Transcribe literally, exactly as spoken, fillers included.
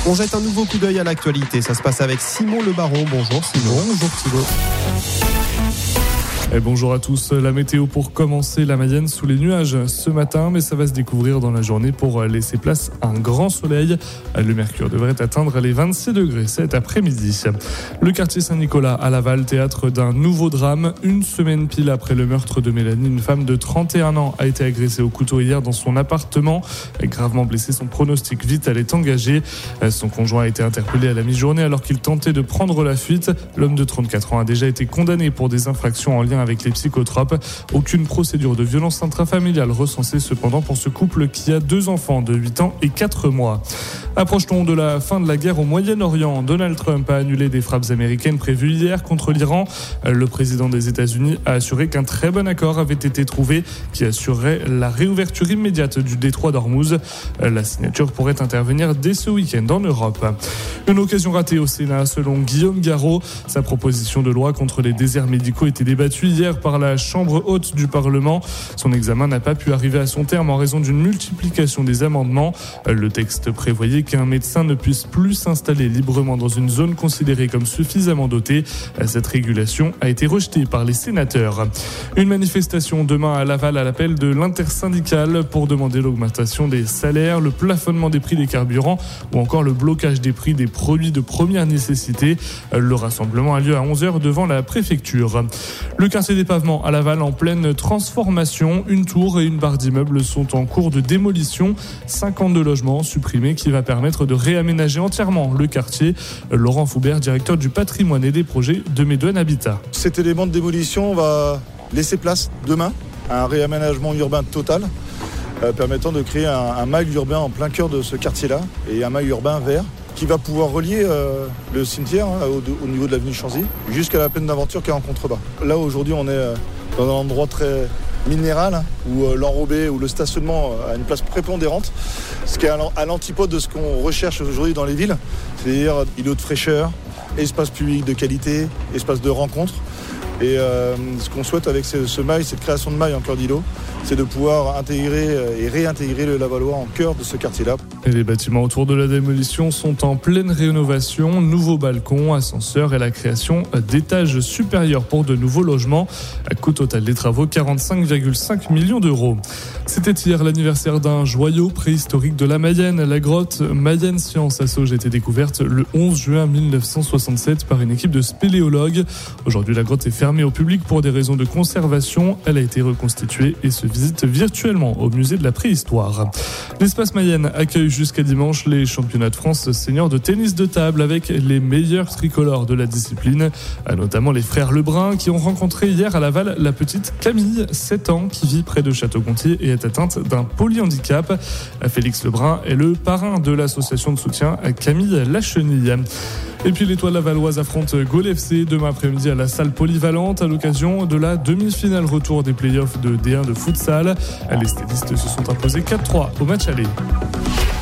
On jette un nouveau coup d'œil à l'actualité. Ça se passe avec Simon Le Baron. Bonjour Simon. Bonjour Thibaut. Et bonjour à tous. La météo pour commencer, la Mayenne sous les nuages ce matin, mais ça va se découvrir dans la journée pour laisser place à un grand soleil. Le mercure devrait atteindre les vingt-six degrés cet après-midi. Le quartier Saint-Nicolas à Laval, théâtre d'un nouveau drame. Une semaine pile après le meurtre de Mélanie, une femme de trente et un ans a été agressée au couteau hier dans son appartement. Gravement blessée, son pronostic vital est engagé. Son conjoint a été interpellé à la mi-journée alors qu'il tentait de prendre la fuite. L'homme de trente-quatre ans a déjà été condamné pour des infractions en lien avec les psychotropes. Aucune procédure de violence intrafamiliale recensée cependant pour ce couple qui a deux enfants de huit ans et quatre mois. Approche-t-on de la fin de la guerre au Moyen-Orient? Donald Trump a annulé des frappes américaines prévues hier contre l'Iran. Le président des États-Unis a assuré qu'un très bon accord avait été trouvé qui assurerait la réouverture immédiate du détroit d'Ormuz. La signature pourrait intervenir dès ce week-end en Europe. Une occasion ratée au Sénat selon Guillaume Garot. Sa proposition de loi contre les déserts médicaux était débattue hier par la Chambre haute du Parlement. Son examen n'a pas pu arriver à son terme en raison d'une multiplication des amendements. Le texte prévoyait qu'un médecin ne puisse plus s'installer librement dans une zone considérée comme suffisamment dotée. Cette régulation a été rejetée par les sénateurs. Une manifestation demain à Laval à l'appel de l'intersyndicale pour demander l'augmentation des salaires, le plafonnement des prix des carburants ou encore le blocage des prix des produits de première nécessité. Le rassemblement a lieu à onze heures devant la préfecture. Le quartier des Pavements à Laval en pleine transformation. Une tour et une barre d'immeubles sont en cours de démolition. cinquante-deux logements supprimés qui va permettre de réaménager entièrement le quartier. Laurent Foubert, directeur du patrimoine et des projets de Médouane Habitat. Cet élément de démolition va laisser place demain à un réaménagement urbain total euh, permettant de créer un, un mail urbain en plein cœur de ce quartier-là et un mail urbain vert qui va pouvoir relier euh, le cimetière hein, au, au niveau de l'avenue Chanzy jusqu'à la plaine d'Aventure qui est en contrebas. Là aujourd'hui on est euh, dans un endroit très minéral hein, où euh, l'enrobé ou le stationnement a une place prépondérante, ce qui est à l'antipode de ce qu'on recherche aujourd'hui dans les villes, c'est-à-dire îlots de fraîcheur, espace public de qualité, espace de rencontre. Et euh, ce qu'on souhaite avec ce, ce mail, cette création de mail en cœur d'îlot, c'est de pouvoir intégrer et réintégrer le Lavallois en cœur de ce quartier-là. Et les bâtiments autour de la démolition sont en pleine rénovation. Nouveaux balcons, ascenseurs et la création d'étages supérieurs pour de nouveaux logements. Coût total des travaux, quarante-cinq virgule cinq millions d'euros. C'était hier l'anniversaire d'un joyau préhistorique de la Mayenne. La grotte Mayenne Science à Sauges a été découverte le onze juin mille neuf cent soixante-sept par une équipe de spéléologues. Aujourd'hui, la grotte est fermée au public pour des raisons de conservation. Elle a été reconstituée et se visite virtuellement au musée de la préhistoire. L'espace Mayenne accueille jusqu'à dimanche les championnats de France seniors de tennis de table avec les meilleurs tricolores de la discipline, notamment les frères Lebrun qui ont rencontré hier à Laval la petite Camille, sept ans, qui vit près de Château-Gontier et est atteinte d'un polyhandicap. Félix Lebrun est le parrain de l'association de soutien à Camille Lachenille. Et puis l'étoile lavalloise affronte Gaulle F C demain après-midi à la salle polyvalente à l'occasion de la demi-finale retour des playoffs de D un de futsal. Les stylistes se sont imposés quatre trois au match aller.